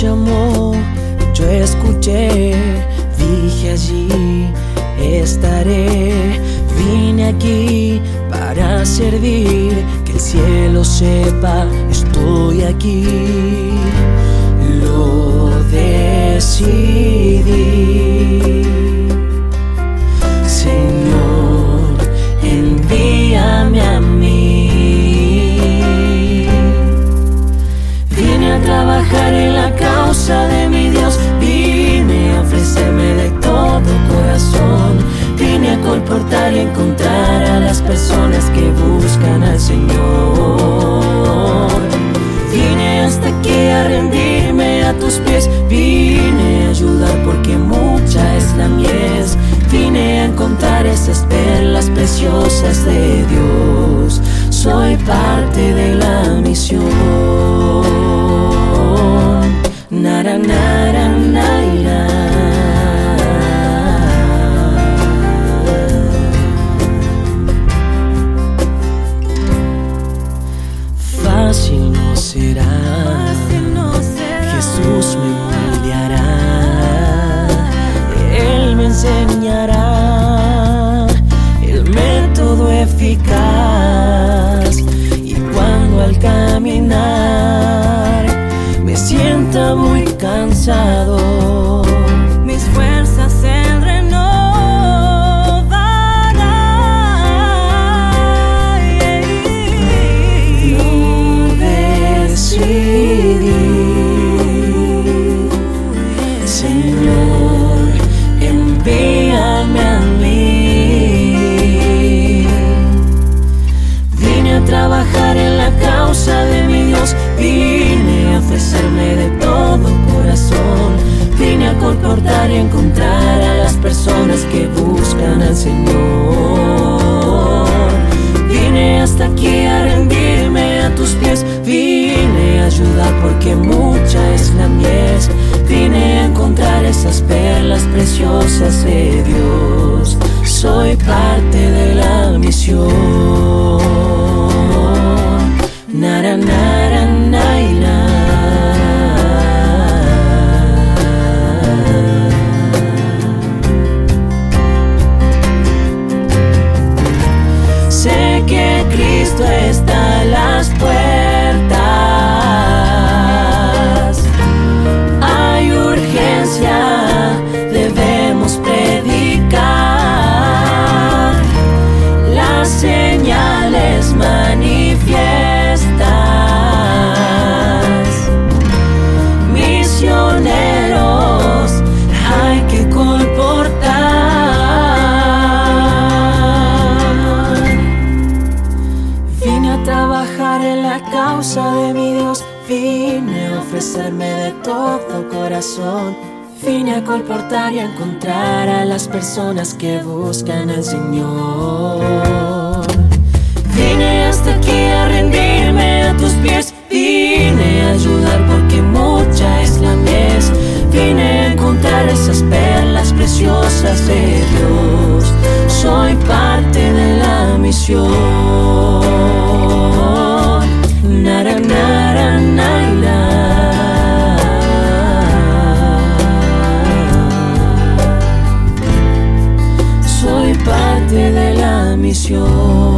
llamó, yo escuché, dije allí estaré. Vine aquí para servir, que el cielo sepa, estoy aquí. Lo decidí. Señor, envíame a mí. Vine a trabajar en la causa de mi Dios, vine a ofrecerme de todo corazón, vine a colportar y encontrar a las personas que buscan al Señor. Vine hasta aquí a rendirme a tus pies, vine a ayudar porque mucha es la mies. Vine a encontrar esas perlas preciosas de Dios, soy parte de la misión. Nara, nara, naira. Fácil no será, Jesús me moldeará, Él me enseñará el método eficaz. Y cuando al caminar me sienta muy cansado, mis fuerzas Él renovará. Lo decidí. Señor, envíame a mí. Vine a trabajar en la causa de mi Dios, vine a ofrecerme de todo corazón, vine a colportar y encontrar a las personas que buscan al Señor. Vine hasta aquí a rendirme a tus pies, vine a ayudar porque mucha es la mies. Vine a encontrar esas perlas preciosas de Dios, soy parte de la misión. Nara, nara, naira. Sé que Cristo está a las puertas, hay urgencia, debemos predicar las señales manifiestas. Misioneros hay que colportar. Vine a trabajar en la causa de mi Dios, vine a ofrecerme de todo corazón, vine a colportar y a encontrar a las personas que buscan al Señor. Vine hasta aquí a rendirme a tus pies, vine a ayudar porque mucha es la mies. Vine a encontrar esas perlas preciosas de Dios, soy parte de la misión. Nara, nara, naira. Soy parte de la misión.